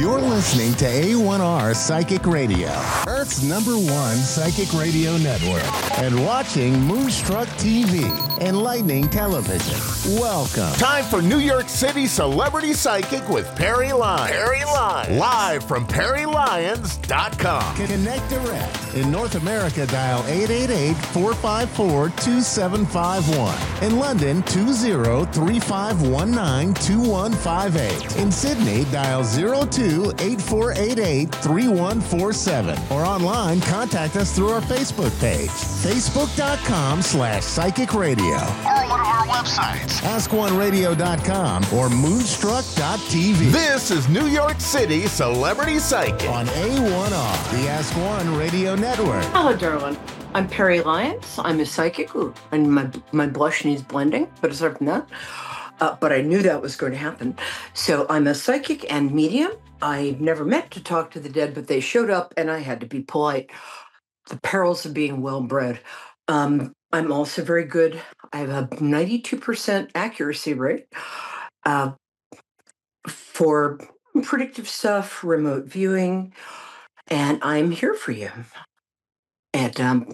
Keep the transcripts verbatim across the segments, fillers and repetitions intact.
You're listening to A one R Psychic Radio, Earth's number one psychic radio network, and watching Moonstruck T V, enlightening television. Welcome. Time for New York City Celebrity Psychic with Perry Lyons. Perry Lyons. Live from Perry Lyons dot com. Connect direct. In North America, dial eight eight eight, four five four, two seven five one. In London, two zero three five one nine, two one five eight. In Sydney, dial zero two, eight four eight eight, three one four seven. Or online, contact us through our Facebook page, facebook.com slash psychic radio. Or one of our websites, ask one radio dot com or moonstruck dot t v. This is New York City Celebrity Psychic on A one R, the Ask One Radio Network. Hello, darling. I'm Perry Lyons. I'm a psychic, Ooh, and my my blush needs blending, but aside from that, uh, but I knew that was going to happen. So I'm a psychic and medium. I never meant to talk to the dead, but they showed up, and I had to be polite. The perils of being well-bred. Um, I'm also very good. I have a ninety-two percent accuracy rate uh, for predictive stuff, remote viewing, and I'm here for you. And um,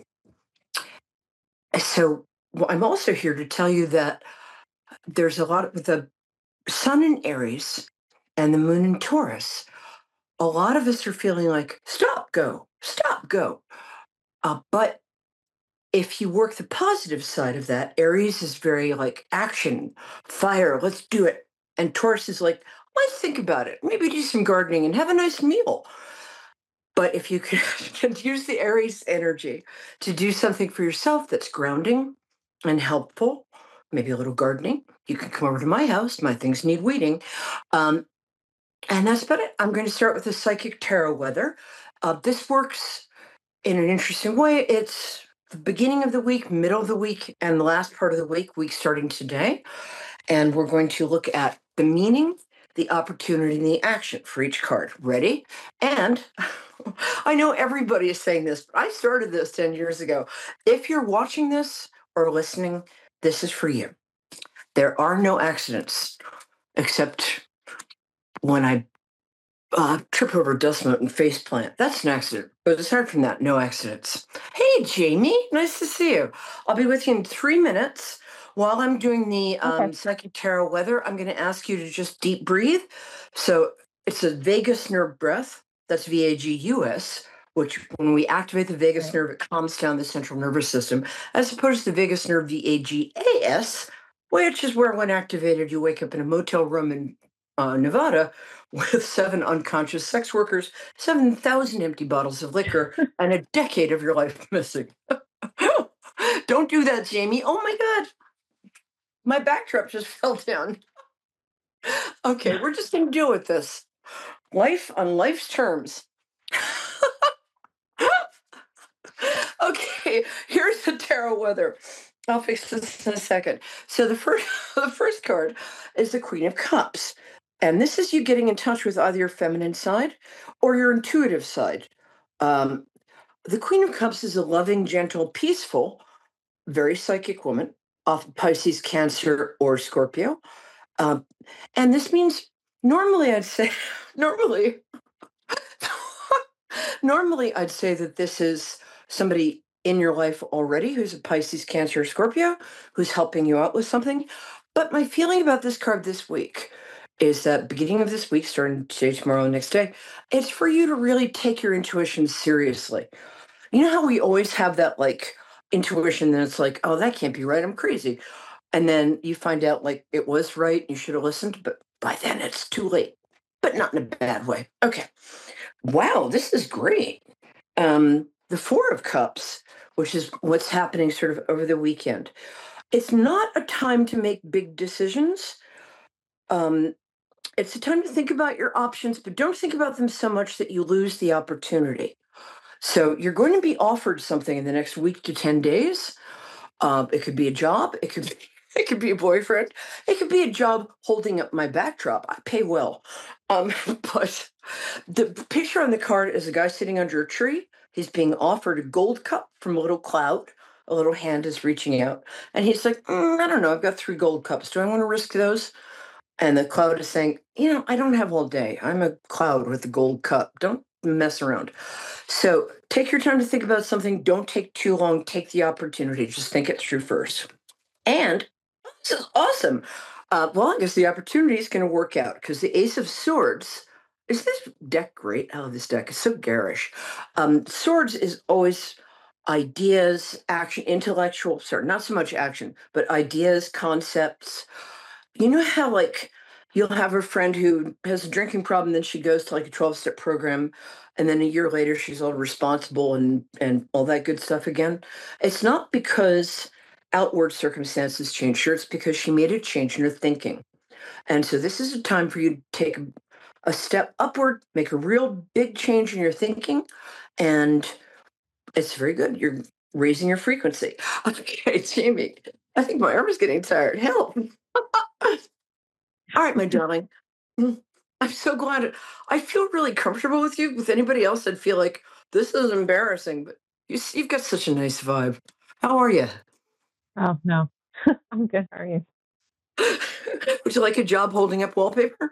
so well, I'm also here to tell you that there's a lot of the sun in Aries and the moon in Taurus. A lot of us are feeling like, stop, go, stop, go. Uh, but if you work the positive side of that, Aries is very like action, fire, let's do it. And Taurus is like, let's think about it. Maybe do some gardening and have a nice meal. But if you can, can use the Aries energy to do something for yourself that's grounding and helpful, maybe a little gardening, you can come over to my house. My things need weeding. Um, and that's about it. I'm going to start with the psychic tarot weather. Uh, this works in an interesting way. It's the beginning of the week, middle of the week, and the last part of the week, week starting today. And we're going to look at the meaning, the opportunity, and the action for each card. Ready? And I know everybody is saying this, but I started this ten years ago. If you're watching this or listening, this is for you. There are no accidents, except when I uh, trip over a dust mote and face plant. That's an accident. But aside from that, no accidents. Hey, Jamie. Nice to see you. I'll be with you in three minutes. While I'm doing the um, okay. psychic tarot weather, I'm going to ask you to just deep breathe. So it's a vagus nerve breath. That's V A G U S, which when we activate the vagus nerve, it calms down the central nervous system, as opposed to the vagus nerve V A G A S, which is where when activated, you wake up in a motel room in uh, Nevada with seven unconscious sex workers, seven thousand empty bottles of liquor, and a decade of your life missing. Don't do that, Jamie. Oh my God. My backdrop just fell down. Okay, we're just going to deal with this. Life on life's terms. Okay, here's the tarot weather. I'll fix this in a second. So the first, the first card is the Queen of Cups. And this is you getting in touch with either your feminine side or your intuitive side. Um, the Queen of Cups is a loving, gentle, peaceful, very psychic woman, often Pisces, Cancer, or Scorpio. Um, and this means normally I'd say, normally, normally I'd say that this is somebody in your life already who's a Pisces, Cancer, or Scorpio, who's helping you out with something. But my feeling about this card this week is that beginning of this week, starting today, tomorrow, and next day, it's for you to really take your intuition seriously. You know how we always have that like intuition that it's like, oh, that can't be right. I'm crazy. And then you find out like it was right. You should have listened, but by then it's too late, but not in a bad way. Okay. Wow, this is great. Um, the Four of Cups, which is what's happening sort of over the weekend. It's not a time to make big decisions. Um, it's a time to think about your options, but don't think about them so much that you lose the opportunity. So you're going to be offered something in the next week to ten days. Uh, it could be a job. It could be, it could be a boyfriend. It could be a job holding up my backdrop. I pay well. Um, but the picture on the card is a guy sitting under a tree. He's being offered a gold cup from a little cloud. A little hand is reaching out. And he's like, mm, I don't know. I've got three gold cups. Do I want to risk those? And the cloud is saying, you know, I don't have all day. I'm a cloud with a gold cup. Don't mess around. So take your time to think about something. Don't take too long. Take the opportunity. Just think it through first. And this is awesome. Uh, well, I guess the opportunity is going to work out because the Ace of Swords is this deck great? Oh, this deck is so garish. Um, swords is always ideas, action, intellectual, sorry, not so much action, but ideas, concepts. You know how, like, you'll have a friend who has a drinking problem, then she goes to like a twelve step program, and then a year later she's all responsible and and all that good stuff again. It's not because outward circumstances change. Sure, it's because she made a change in her thinking. And so this is a time for you to take a, a step upward, make a real big change in your thinking, and it's very good. You're raising your frequency. Okay, Jamie, I think my arm is getting tired. Help. All right, my darling. Mm, I'm so glad. It, I feel really comfortable with you. With anybody else, I'd feel like this is embarrassing, but you, s- you've got such a nice vibe. How are you? Oh, no. I'm good. How are you? Would you like a job holding up wallpaper?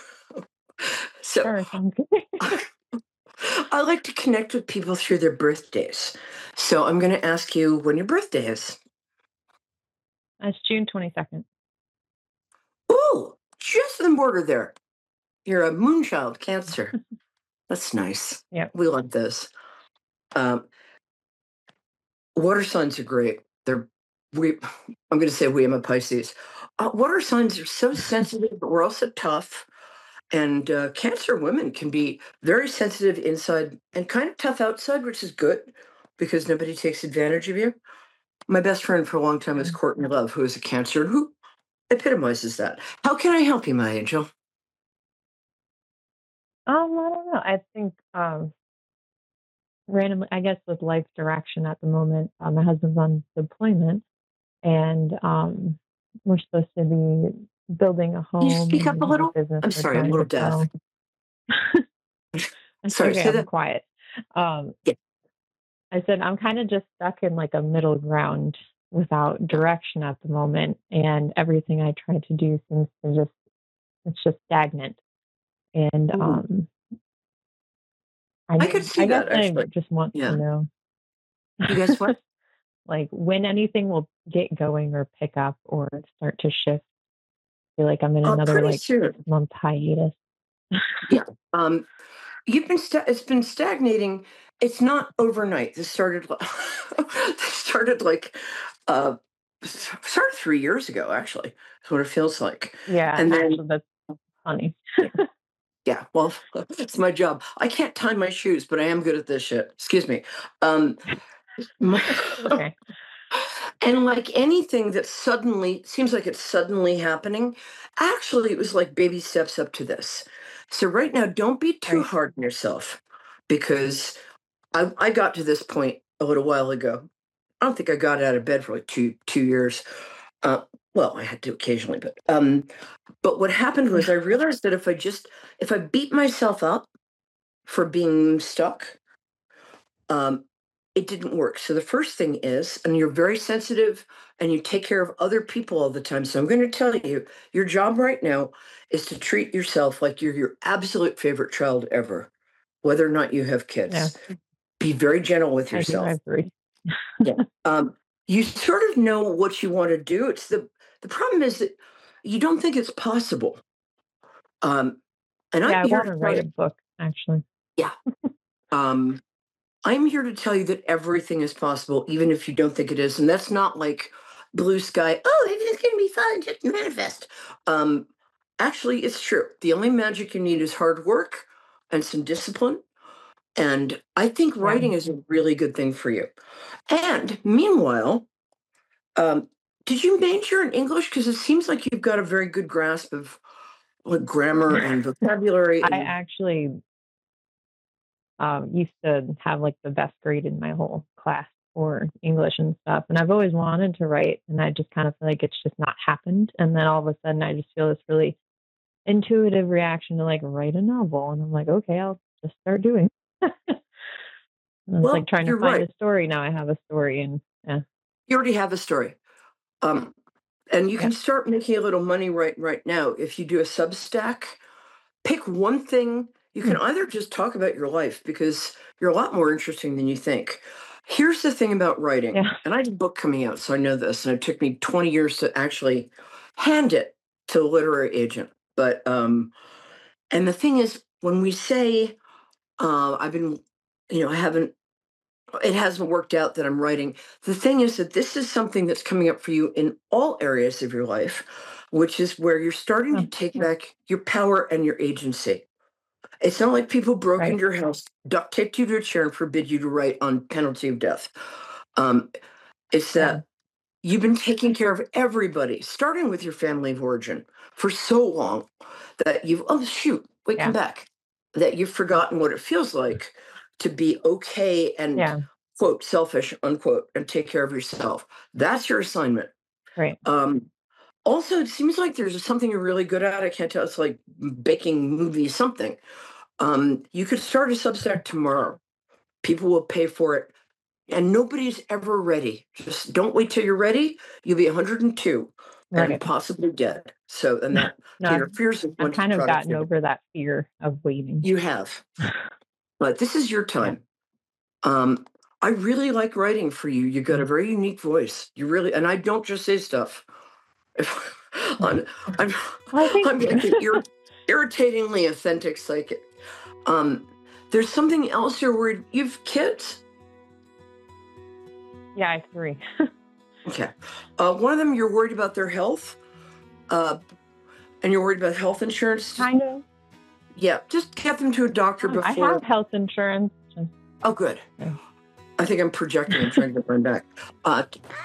So Sure, sounds good. I like to connect with people through their birthdays. So I'm going to ask you when your birthday is. It's June twenty-second. Ooh, just on the border there. You're a moonchild, Cancer. That's nice. Yep. We love this. Um, water signs are great. They're we. I'm going to say we. I'm a Pisces. Uh, water signs are so sensitive, but we're also tough. And uh, Cancer women can be very sensitive inside and kind of tough outside, which is good because nobody takes advantage of you. My best friend for a long time was Um, Courtney Love, who is a Cancer, who epitomizes that. How can I help you, my angel? I don't know. I think um, randomly, I guess with life direction at the moment, uh, my husband's on deployment, and um, we're supposed to be building a Can you home, speak and up we a have a little? business I'm we're sorry, I'm a trying little to deaf. grow. It's Sorry, okay. say I'm that. quiet. Um, Yeah. I said I'm kind of just stuck in like a middle ground without direction at the moment, and everything I try to do seems to just it's just stagnant. And Ooh, um, I I could see I guess that I actually. just want to Yeah. know, You guess what? like when anything will get going or pick up or start to shift. I feel like I'm in Uh, another pretty like soon. six month hiatus. Yeah. Um, you've been sta- it's been stagnating. It's not overnight. This started li- this started like uh s- started three years ago, actually. That's what it feels like. Yeah, And then actually, that's funny. yeah, yeah, well, it's my job. I can't tie my shoes, but I am good at this shit. Excuse me. Um my, It's okay. and like anything that suddenly seems like it's suddenly happening, actually it was like baby steps up to this. So right now, don't be too Right. hard on yourself because I, I got to this point a little while ago. I don't think I got out of bed for like two two years. Uh, well, I had to occasionally, but um, but what happened was I realized that if I just if I beat myself up for being stuck, um, it didn't work. So the first thing is, and you're very sensitive and you take care of other people all the time. So I'm going to tell you, your job right now is to treat yourself like you're your absolute favorite child ever, whether or not you have Yeah, kids. Be very gentle with I do. I yourself. have three. Yeah. Um, you sort of know what you want to do. It's the the problem is that you don't think it's possible. Um, and I'm Yeah, I here want to to tell write you, a book actually. yeah. Um, I'm here to tell you that everything is possible, even if you don't think it is. And that's not like blue sky. Oh, it's going to be fun. Just manifest. Um, actually, it's true. The only magic you need is hard work and some discipline. And I think Yeah. writing is a really good thing for you. And meanwhile, um, did you major in English? Because it seems like you've got a very good grasp of like grammar and vocabulary. I And actually um, used to have like the best grade in my whole class for English and stuff. And I've always wanted to write, and I just kind of feel like it's just not happened. And then all of a sudden, I just feel this really intuitive reaction to like write a novel. And I'm like, okay, I'll just start doing. And it's like well, trying to you're find right. a story. Now I have a story, and yeah, You already have a story. Um, And you Yeah. can start making a little money right right now. If you do a Substack, pick one thing. You can Hmm. either just talk about your life because you're a lot more interesting than you think. Here's the thing about writing, Yeah. and I had a book coming out, so I know this, and it took me twenty years to actually hand it to a literary agent. But um, and the thing is, when we say uh, I've been, you know, I haven't, it hasn't worked out that I'm writing. The thing is that this is something that's coming up for you in all areas of your life, which is where you're starting Oh, to take back your power and your agency. It's not like people broke right. into your house, duct taped you to a chair, and forbid you to write on penalty of death. Um, it's Yeah. that you've been taking care of everybody, starting with your family of origin, for so long that you've, oh, shoot, wait, come Yeah. back, that you've forgotten what it feels like to be okay and, Yeah. quote, selfish, unquote, and take care of yourself. That's your assignment. Right. Um, also, it seems like there's something you're really good at. I can't tell. It's like baking, movies, something. Um, you could start a Substack tomorrow. People will pay for it, and nobody's ever ready. Just don't wait till you're ready. You'll be one hundred two and Right. possibly dead. So, and that No, I've, interferes with I've one's kind of gotten productivity. over that fear of waiting. You have, but this is your Yeah. time. Um, I really like writing for you. You got a very unique voice. You really, and I don't just say stuff. I'm, I'm, I think I'm like an ir- irritatingly authentic psychic. Um, there's something else you're worried. You've kids? yeah, I have three. Okay. Uh, one of them, you're worried about their health, uh, and you're worried about health insurance. Kind of. Yeah, just get them to a doctor Um, I before. have health insurance. Just- Oh, good. Yeah. I think I'm projecting and trying to get mine back. Uh,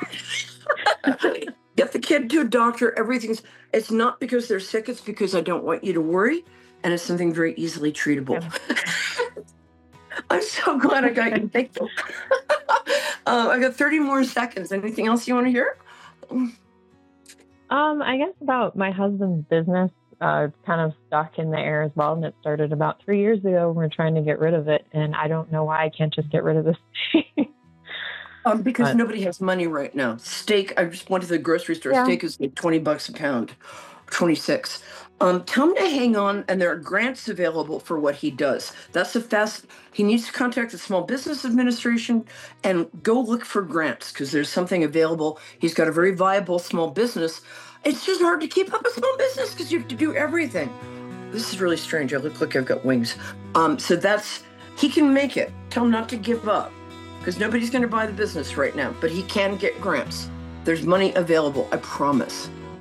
get the kid to a doctor. Everything's. It's not because they're sick. It's because I don't want you to worry, and it's something very easily treatable. Yeah. I'm so glad I got you. Thank you. uh, I got thirty more seconds. Anything else you want to hear? Um, I guess about my husband's business. Uh, it's kind of stuck in the air as well, and it started about three years ago. We're trying to get rid of it, and I don't know why I can't just get rid of this thing. Um, because But- nobody has money right now. Steak, I just went to the grocery store. Yeah. Steak is like twenty bucks a pound, twenty-six. Um, tell him to hang on, and there are grants available for what he does. That's the fast. He needs to contact the Small Business Administration and go look for grants because there's something available. He's got a very viable small business. It's just hard to keep up a small business because you have to do everything. This is really strange. I look like I've got wings. Um, so that's, he can make it. Tell him not to give up because nobody's going to buy the business right now, but he can get grants. There's money available, I promise.